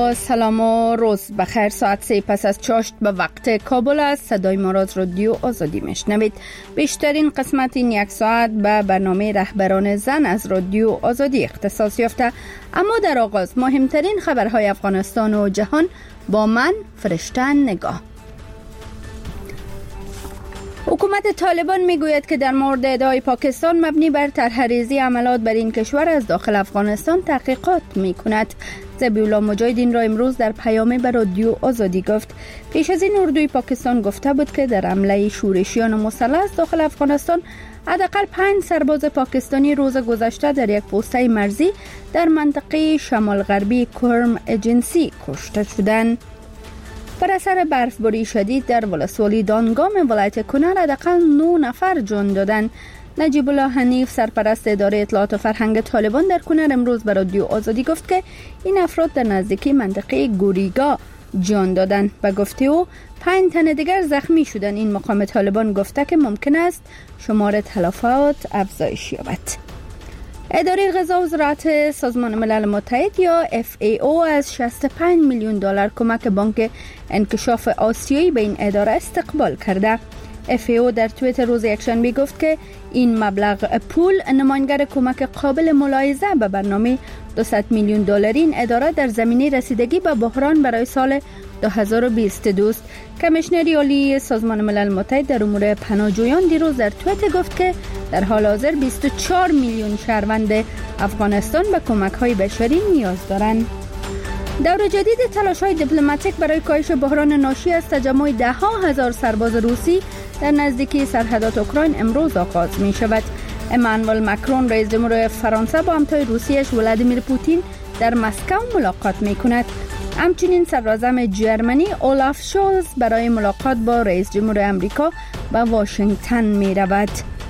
با سلام و روز بخیر. ساعت 3 پس از چاشت به وقت کابل است. صدای ما را از رادیو آزادی میشنوید. بیشترین قسمت این یک ساعت به برنامه رهبران زن از رادیو آزادی اختصاص یافته. اما در آغاز مهمترین خبرهای افغانستان و جهان با من فرشته نگاه. حکومت طالبان میگوید که در مورد ادعای پاکستان مبنی بر طرح‌ریزی عملات بر این کشور از داخل افغانستان تحقیقات میکند. ذبیح‌الله مجاهد این را امروز در پیامی به رادیو آزادی گفت. پیش از این اردوی پاکستان گفته بود که در حمله شورشیان مسلح داخل افغانستان حداقل 5 سرباز پاکستانی روز گذشته در یک پوسته مرزی در منطقه شمال غربی کرم ایجنسی کشته شدند. بر اثر برفباری شدید در ولسوالی دانگام ولایت کنر حداقل 9 نفر جان دادند. نجیب الله حنیف سرپرست اداره اطلاعات و فرهنگ طالبان در کنر امروز به رادیو آزادی گفت که این افراد در نزدیکی منطقه گوریگا جان دادند. به گفته او 5 تن دیگر زخمی شدند. این مقام طالبان گفته که ممکن است شمار تلفات افزایش یابد. اداره غذا و زراعت سازمان ملل متحد یا FAO از 65 میلیون دلار کمک بانک انکشاف آسیایی به این اداره استقبال کرده. FAO در توییتر روز یکشنبه گفت که این مبلغ پول نماینگر کمک قابل ملاحظه به برنامه 200 میلیون دلاری این اداره در زمینه رسیدگی به بحران برای سال 2022 است. کمیشنر عالی سازمان ملل متحد در امور پناهجویان دیروز در توییتر گفت که در حال حاضر 24 میلیون شهروند افغانستان به کمک‌های بشری نیاز دارند. دور جدید تلاش‌های دیپلماتیک برای کاهش بحران ناشی از تجمع 10,000 سرباز روسی در نزدیکی سرحدات اوکراین امروز آغاز می‌شود. امانوئل مکرون رئیس جمهور فرانسه با همتای روسیه‌اش ولادیمیر پوتین در مسکو ملاقات می‌کند. همچنین صدراعظم جرمنی اولاف شولز برای ملاقات با رئیس جمهور امریکا به واشنگتن می‌رود.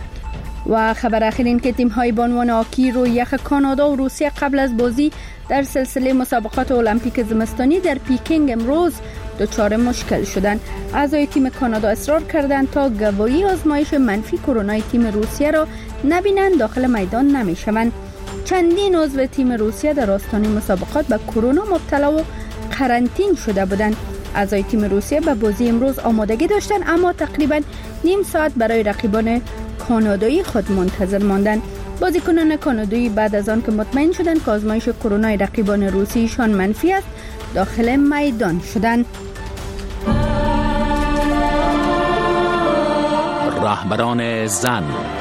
و خبر اخیر این که تیم‌های بانوان هاکی روی یخ کانادا و روسیه قبل از بازی در سلسله مسابقات المپیک زمستانی در پیکینگ امروز دچار مشکل شدند. اعضای تیم کانادا اصرار کردند تا گواهی آزمایش منفی کرونا تیم روسیه را نبینند داخل میدان نمی‌شوند. چندین عضو تیم روسیه در آستانه مسابقات به کرونا مبتلا و قرنطین شده بودند. اعضای تیم روسیه به بازی امروز آمادگی داشتند اما تقریباً نیم ساعت برای رقیبان کانادایی خود منتظر ماندند. بازیکنان کانادایی بعد از آن که مطمئن شدند که آزمایش کرونا رقیبان روسیشان منفی است داخل میدان شدند. رهبران زن.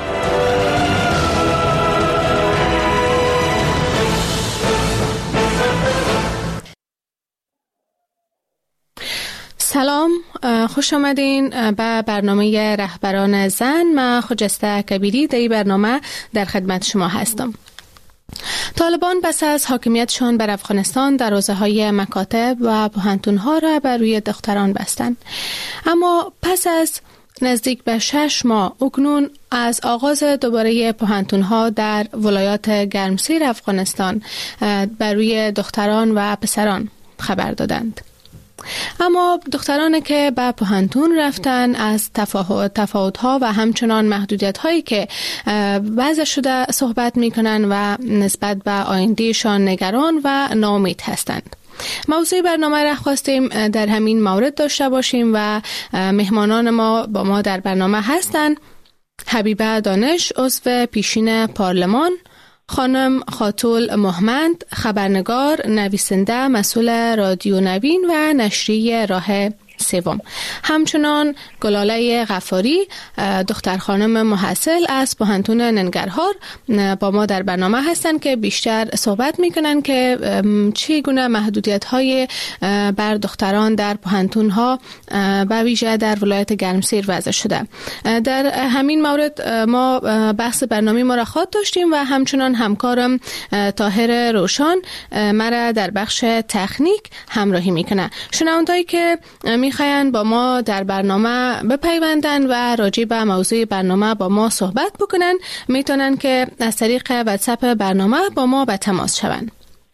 سلام، خوش آمدین به برنامه رهبران زن. من خجسته کبیری در این برنامه در خدمت شما هستم. طالبان پس از حاکمیتشان بر افغانستان دروازه‌های مکاتب و پوهنتون‌ها را بر روی دختران بستند. اما پس از نزدیک به 6 ماه اکنون از آغاز دوباره پوهنتون‌ها در ولایات گرمسیر افغانستان بر روی دختران و پسران خبر دادند. اما دخترانی که به پوهنتون رفتن از تفاوت‌ها و همچنان محدودیت‌هایی که وضع شده صحبت می‌کنند و نسبت به آیندهشان نگران و ناامید هستند. موضوع برنامه را خواستیم در همین مورد داشته باشیم و مهمانان ما با ما در برنامه هستند: حبیبه دانش، عضو پیشین پارلمان، خانم خاتول محمد، خبرنگار، نویسنده، مسئول رادیو نوین و نشریه راه سوم. همچنان گلاله غفاری، دختر خانم محصل از پوهنتون ننگرهار با ما در برنامه هستند که بیشتر صحبت میکنن که چگونه محدودیت‌های بر دختران در پوهنتون‌ها به ویژه در ولایت گرمسیر وضع شده. در همین مورد ما بحث برنامه ما را خواهد داشتیم و همچنان همکارم طاهر روشن مرا در بخش تکنیک همراهی میکنه. شنوندهایی که میخواین با ما در برنامه بپیوندن و راجع به موضوع برنامه با ما صحبت بکنن میتونن که از طریق واتساپ برنامه با ما به تماس شوند.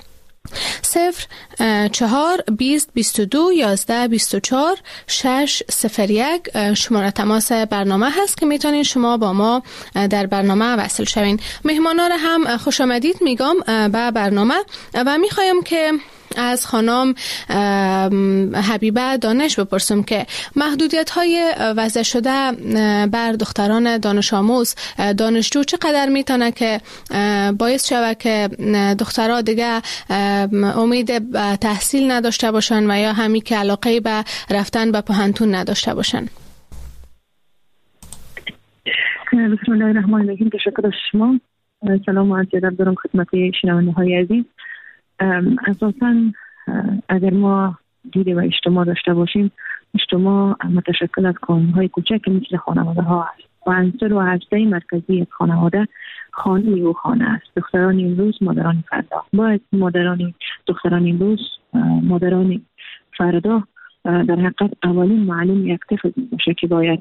04-20-22-11-24-601 شماره تماس برنامه هست که میتونین شما با ما در برنامه وصل شوین. مهمانا را هم خوش آمدید میگم به برنامه و میخوایم که از خانم حبیبه دانش بپرسم که محدودیت‌های وضع شده بر دختران دانش آموز دانشجو چقدر میتونه که باعث شود که دخترها دیگه امید تحصیل نداشته باشن و یا همی که علاقه به رفتن به پوهنتون نداشته باشن؟ بسم الله الرحمن الرحیم. تشکر از شما. سلام و عرض ادب دارم خدمت شنونده‌های عزیز. اساساً اگر ما دید و اجتماع داشته باشیم، اجتماع متشکل از کانون‌های کوچک مثل خانواده ها است و عنصر و هسته مرکزی از خانواده خانه و خانه است. دختران امروز مادران فردا. باید دختران امروز مادران فردا در حقیقت اولین معلم یک طفل باشه که باید